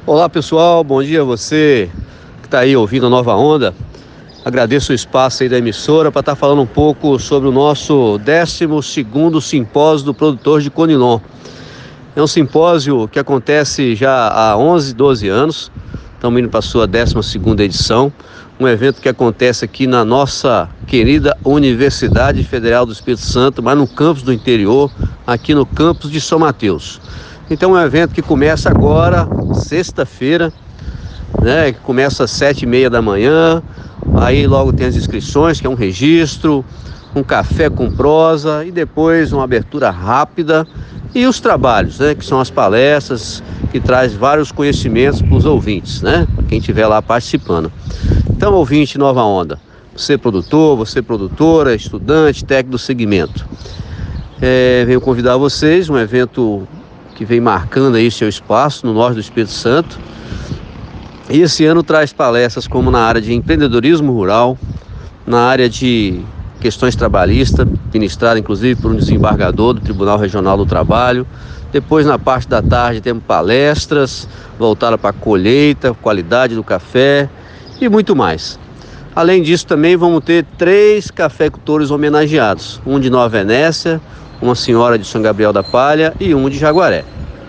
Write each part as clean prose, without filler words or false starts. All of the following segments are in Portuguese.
Olá pessoal, bom dia a você que está aí ouvindo a Nova Onda. Agradeço o espaço aí da emissora para estar falando um pouco sobre o nosso 12º Simpósio do Produtor de Conilon. É um simpósio que acontece já há 11, 12 anos, estamos indo para a sua 12ª edição, um evento que acontece aqui na nossa querida Universidade Federal do Espírito Santo, mas no campus do interior, aqui no campus de São Mateus. Então é um evento que começa agora, sexta-feira, né? Que começa às 7h30 da manhã, aí logo tem as inscrições, que é um registro, um café com prosa e depois uma abertura rápida e os trabalhos, né? Que são as palestras, que traz vários conhecimentos para os ouvintes, né? Para quem estiver lá participando. Então, ouvinte Nova Onda, você produtor, você produtora, estudante, técnico do segmento. Venho convidar vocês, um evento que vem marcando aí seu espaço no norte do Espírito Santo. E esse ano traz palestras como na área de empreendedorismo rural, na área de questões trabalhistas, ministrada inclusive por um desembargador do Tribunal Regional do Trabalho. Depois, na parte da tarde, temos palestras voltadas para a colheita, qualidade do café e muito mais. Além disso, também vamos ter 3 cafeicultores homenageados, um de Nova Venécia, uma senhora de São Gabriel da Palha e um de Jaguaré.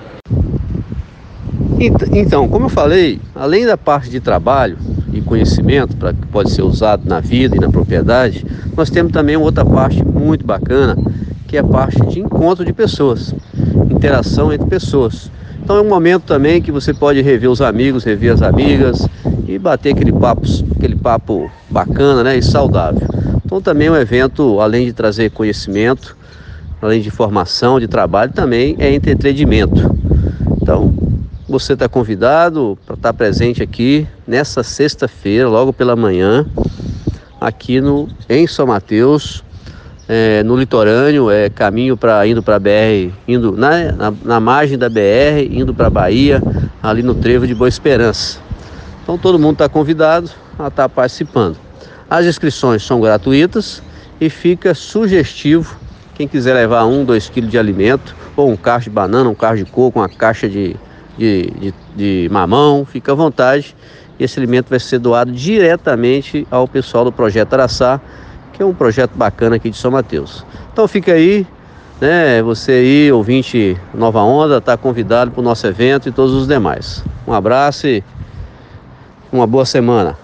Então, como eu falei, além da parte de trabalho e conhecimento que pode ser usado na vida e na propriedade, nós temos também uma outra parte muito bacana, que é a parte de encontro de pessoas, interação entre pessoas. Então é um momento também que você pode rever os amigos, rever as amigas e bater aquele papo bacana, né, e saudável. Então também é um evento, além de trazer conhecimento, além de formação, de trabalho, também é entretenimento. Então, você está convidado para estar presente aqui nessa sexta-feira, logo pela manhã, aqui em São Mateus, no litorâneo, caminho indo para a BR, indo na margem da BR, indo para a Bahia, ali no Trevo de Boa Esperança. Então todo mundo está convidado a estar participando. As inscrições são gratuitas e fica sugestivo quem quiser levar 2 quilos de alimento, ou um cacho de banana, um cacho de coco, uma caixa de mamão, fica à vontade. E esse alimento vai ser doado diretamente ao pessoal do Projeto Araçá, que é um projeto bacana aqui de São Mateus. Então fica aí, né? Você aí, ouvinte Nova Onda, está convidado para o nosso evento e todos os demais. Um abraço e uma boa semana.